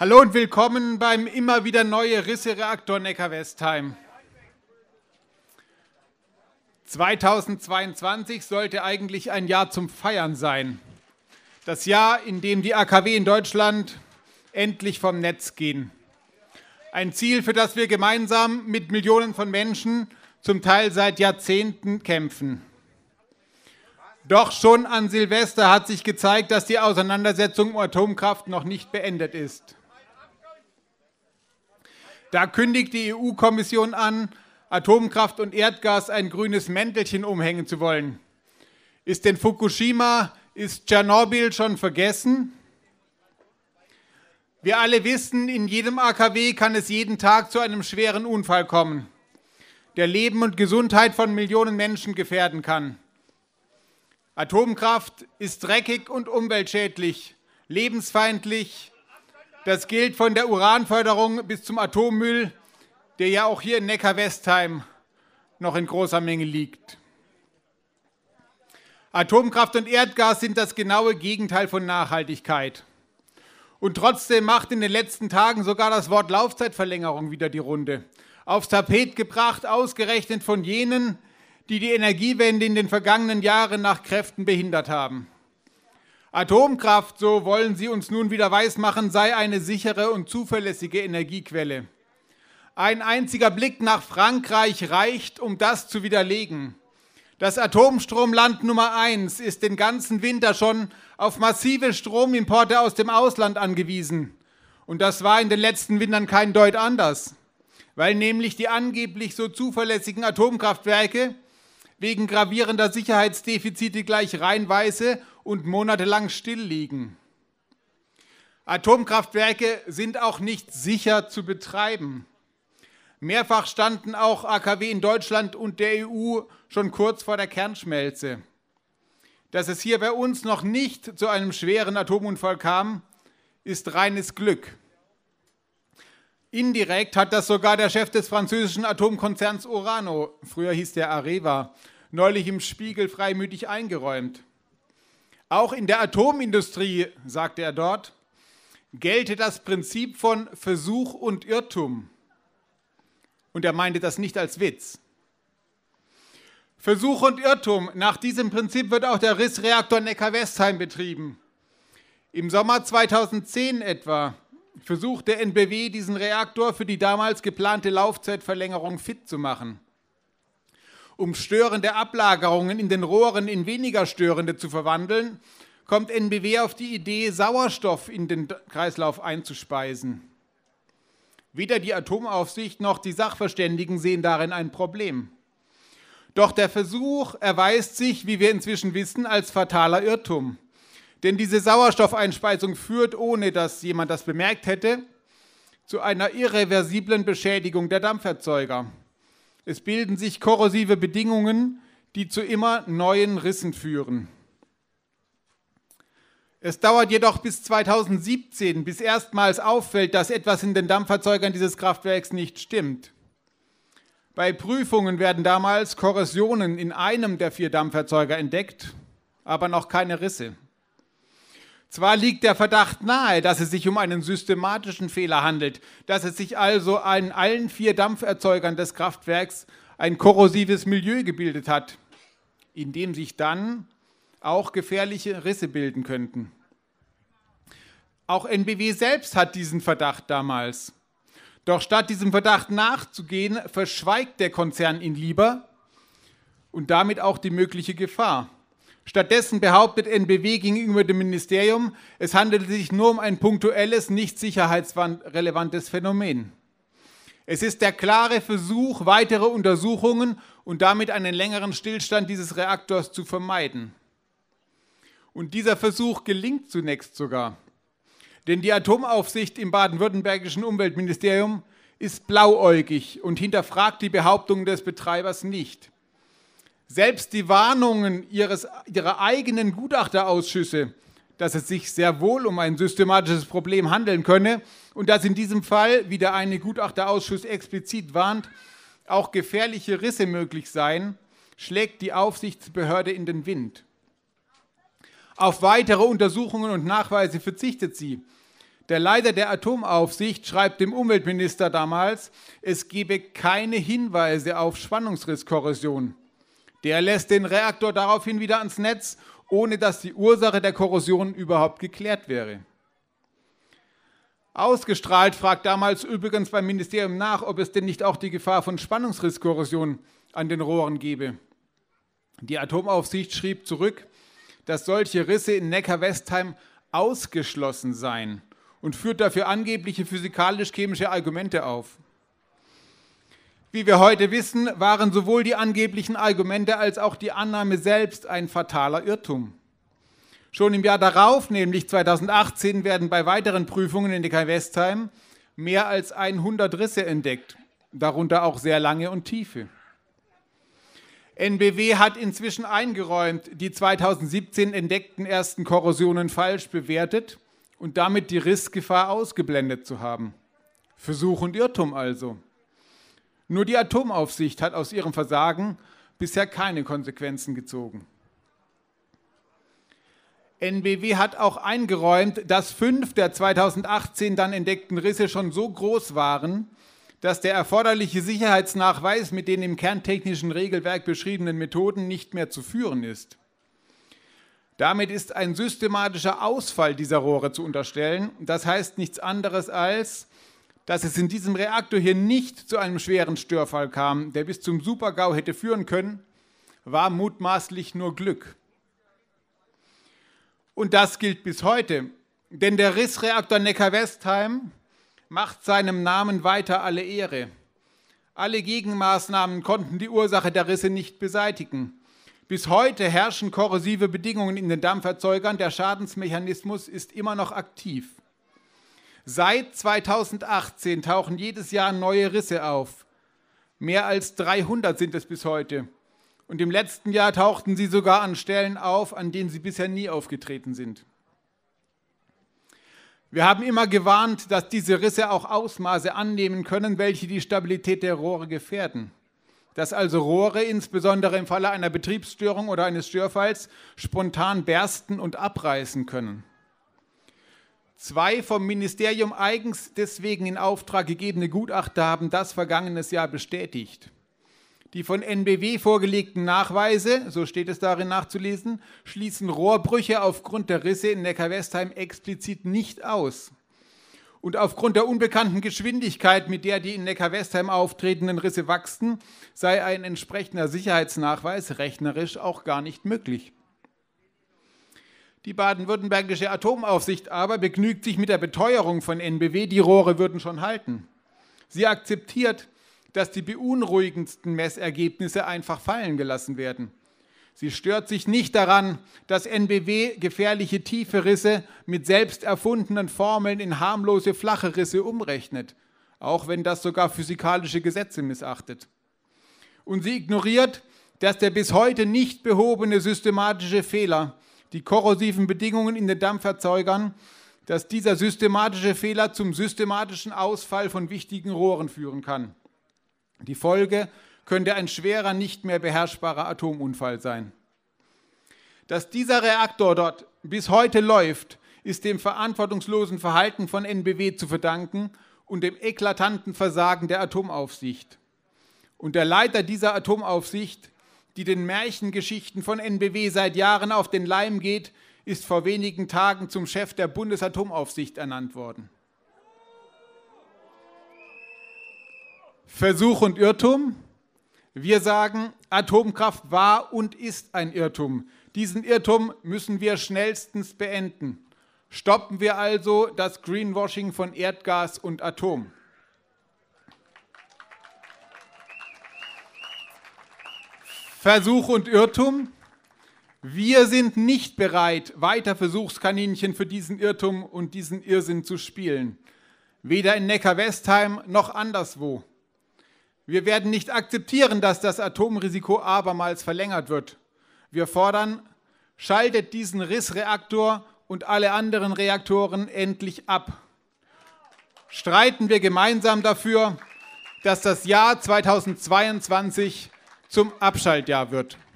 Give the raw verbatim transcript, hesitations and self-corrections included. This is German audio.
Hallo und willkommen beim immer wieder neue Risse-Reaktor Neckar-Westheim. zweitausendzweiundzwanzig sollte eigentlich ein Jahr zum Feiern sein. Das Jahr, in dem die A K W in Deutschland endlich vom Netz gehen. Ein Ziel, für das wir gemeinsam mit Millionen von Menschen zum Teil seit Jahrzehnten kämpfen. Doch schon an Silvester hat sich gezeigt, dass die Auseinandersetzung um Atomkraft noch nicht beendet ist. Da kündigt die E U-Kommission an, Atomkraft und Erdgas ein grünes Mäntelchen umhängen zu wollen. Ist denn Fukushima, ist Tschernobyl schon vergessen? Wir alle wissen, in jedem A K W kann es jeden Tag zu einem schweren Unfall kommen, der Leben und Gesundheit von Millionen Menschen gefährden kann. Atomkraft ist dreckig und umweltschädlich, lebensfeindlich. Das gilt von der Uranförderung bis zum Atommüll, der ja auch hier in Neckar-Westheim noch in großer Menge liegt. Atomkraft und Erdgas sind das genaue Gegenteil von Nachhaltigkeit. Und trotzdem macht in den letzten Tagen sogar das Wort Laufzeitverlängerung wieder die Runde. Aufs Tapet gebracht, ausgerechnet von jenen, die die Energiewende in den vergangenen Jahren nach Kräften behindert haben. Atomkraft, so wollen sie uns nun wieder weismachen, sei eine sichere und zuverlässige Energiequelle. Ein einziger Blick nach Frankreich reicht, um das zu widerlegen. Das Atomstromland Nummer eins ist den ganzen Winter schon auf massive Stromimporte aus dem Ausland angewiesen. Und das war in den letzten Wintern kein Deut anders, weil nämlich die angeblich so zuverlässigen Atomkraftwerke wegen gravierender Sicherheitsdefizite gleich reihenweise und monatelang still liegen. Atomkraftwerke sind auch nicht sicher zu betreiben. Mehrfach standen auch A K W in Deutschland und der E U schon kurz vor der Kernschmelze. Dass es hier bei uns noch nicht zu einem schweren Atomunfall kam, ist reines Glück. Indirekt hat das sogar der Chef des französischen Atomkonzerns Orano, früher hieß der Areva, neulich im Spiegel freimütig eingeräumt. Auch in der Atomindustrie, sagte er dort, gelte das Prinzip von Versuch und Irrtum. Und er meinte das nicht als Witz. Versuch und Irrtum, nach diesem Prinzip wird auch der Rissreaktor Neckar-Westheim betrieben. Im Sommer zweitausendzehn etwa versuchte N B W, diesen Reaktor für die damals geplante Laufzeitverlängerung fit zu machen. Um störende Ablagerungen in den Rohren in weniger störende zu verwandeln, kommt N B W auf die Idee, Sauerstoff in den Kreislauf einzuspeisen. Weder die Atomaufsicht noch die Sachverständigen sehen darin ein Problem. Doch der Versuch erweist sich, wie wir inzwischen wissen, als fataler Irrtum. Denn diese Sauerstoffeinspeisung führt, ohne dass jemand das bemerkt hätte, zu einer irreversiblen Beschädigung der Dampferzeuger. Es bilden sich korrosive Bedingungen, die zu immer neuen Rissen führen. Es dauert jedoch bis zweitausendsiebzehn, bis erstmals auffällt, dass etwas in den Dampferzeugern dieses Kraftwerks nicht stimmt. Bei Prüfungen werden damals Korrosionen in einem der vier Dampferzeuger entdeckt, aber noch keine Risse. Zwar liegt der Verdacht nahe, dass es sich um einen systematischen Fehler handelt, dass es sich also an allen vier Dampferzeugern des Kraftwerks ein korrosives Milieu gebildet hat, in dem sich dann auch gefährliche Risse bilden könnten. Auch N B W selbst hat diesen Verdacht damals. Doch statt diesem Verdacht nachzugehen, verschweigt der Konzern ihn lieber und damit auch die mögliche Gefahr. Stattdessen behauptet N B W gegenüber dem Ministerium, es handele sich nur um ein punktuelles, nicht sicherheitsrelevantes Phänomen. Es ist der klare Versuch, weitere Untersuchungen und damit einen längeren Stillstand dieses Reaktors zu vermeiden. Und dieser Versuch gelingt zunächst sogar. Denn die Atomaufsicht im baden-württembergischen Umweltministerium ist blauäugig und hinterfragt die Behauptungen des Betreibers nicht. Selbst die Warnungen ihres, ihrer eigenen Gutachterausschüsse, dass es sich sehr wohl um ein systematisches Problem handeln könne und dass in diesem Fall, wie der eine Gutachterausschuss explizit warnt, auch gefährliche Risse möglich seien, schlägt die Aufsichtsbehörde in den Wind. Auf weitere Untersuchungen und Nachweise verzichtet sie. Der Leiter der Atomaufsicht schreibt dem Umweltminister damals, es gebe keine Hinweise auf Spannungsrisskorrosion. Der lässt den Reaktor daraufhin wieder ans Netz, ohne dass die Ursache der Korrosion überhaupt geklärt wäre. Ausgestrahlt fragt damals übrigens beim Ministerium nach, ob es denn nicht auch die Gefahr von Spannungsrisskorrosion an den Rohren gebe. Die Atomaufsicht schrieb zurück, dass solche Risse in Neckar-Westheim ausgeschlossen seien und führt dafür angebliche physikalisch-chemische Argumente auf. Wie wir heute wissen, waren sowohl die angeblichen Argumente als auch die Annahme selbst ein fataler Irrtum. Schon im Jahr darauf, nämlich zweitausendachtzehn, werden bei weiteren Prüfungen in Neckar-Westheim mehr als hundert Risse entdeckt, darunter auch sehr lange und tiefe. N B W hat inzwischen eingeräumt, die zweitausendsiebzehn entdeckten ersten Korrosionen falsch bewertet und damit die Rissgefahr ausgeblendet zu haben. Versuch und Irrtum also. Nur die Atomaufsicht hat aus ihrem Versagen bisher keine Konsequenzen gezogen. N B W hat auch eingeräumt, dass fünf der zweitausendachtzehn dann entdeckten Risse schon so groß waren, dass der erforderliche Sicherheitsnachweis mit den im kerntechnischen Regelwerk beschriebenen Methoden nicht mehr zu führen ist. Damit ist ein systematischer Ausfall dieser Rohre zu unterstellen. Das heißt nichts anderes als, dass es in diesem Reaktor hier nicht zu einem schweren Störfall kam, der bis zum Super-GAU hätte führen können, war mutmaßlich nur Glück. Und das gilt bis heute, denn der Rissreaktor Neckar-Westheim macht seinem Namen weiter alle Ehre. Alle Gegenmaßnahmen konnten die Ursache der Risse nicht beseitigen. Bis heute herrschen korrosive Bedingungen in den Dampferzeugern, der Schadensmechanismus ist immer noch aktiv. Seit zweitausendachtzehn tauchen jedes Jahr neue Risse auf. Mehr als dreihundert sind es bis heute. Und im letzten Jahr tauchten sie sogar an Stellen auf, an denen sie bisher nie aufgetreten sind. Wir haben immer gewarnt, dass diese Risse auch Ausmaße annehmen können, welche die Stabilität der Rohre gefährden. Dass also Rohre, insbesondere im Falle einer Betriebsstörung oder eines Störfalls, spontan bersten und abreißen können. Zwei vom Ministerium eigens deswegen in Auftrag gegebene Gutachter haben das vergangenes Jahr bestätigt. Die von N B W vorgelegten Nachweise, so steht es darin nachzulesen, schließen Rohrbrüche aufgrund der Risse in Neckar-Westheim explizit nicht aus. Und aufgrund der unbekannten Geschwindigkeit, mit der die in Neckar-Westheim auftretenden Risse wachsen, sei ein entsprechender Sicherheitsnachweis rechnerisch auch gar nicht möglich. Die baden-württembergische Atomaufsicht aber begnügt sich mit der Beteuerung von N B W, die Rohre würden schon halten. Sie akzeptiert, dass die beunruhigendsten Messergebnisse einfach fallen gelassen werden. Sie stört sich nicht daran, dass N B W gefährliche tiefe Risse mit selbst erfundenen Formeln in harmlose flache Risse umrechnet, auch wenn das sogar physikalische Gesetze missachtet. Und sie ignoriert, dass der bis heute nicht behobene systematische Fehler, die korrosiven Bedingungen in den Dampferzeugern, dass dieser systematische Fehler zum systematischen Ausfall von wichtigen Rohren führen kann. Die Folge könnte ein schwerer, nicht mehr beherrschbarer Atomunfall sein. Dass dieser Reaktor dort bis heute läuft, ist dem verantwortungslosen Verhalten von N B W zu verdanken und dem eklatanten Versagen der Atomaufsicht. Und der Leiter dieser Atomaufsicht, die den Märchengeschichten von N B W seit Jahren auf den Leim geht, ist vor wenigen Tagen zum Chef der Bundesatomaufsicht ernannt worden. Versuch und Irrtum? Wir sagen, Atomkraft war und ist ein Irrtum. Diesen Irrtum müssen wir schnellstens beenden. Stoppen wir also das Greenwashing von Erdgas und Atom. Versuch und Irrtum? Wir sind nicht bereit, weiter Versuchskaninchen für diesen Irrtum und diesen Irrsinn zu spielen. Weder in Neckar-Westheim noch anderswo. Wir werden nicht akzeptieren, dass das Atomrisiko abermals verlängert wird. Wir fordern, schaltet diesen Rissreaktor und alle anderen Reaktoren endlich ab. Streiten wir gemeinsam dafür, dass das Jahr zweitausendzweiundzwanzig zum Abschaltjahr wird.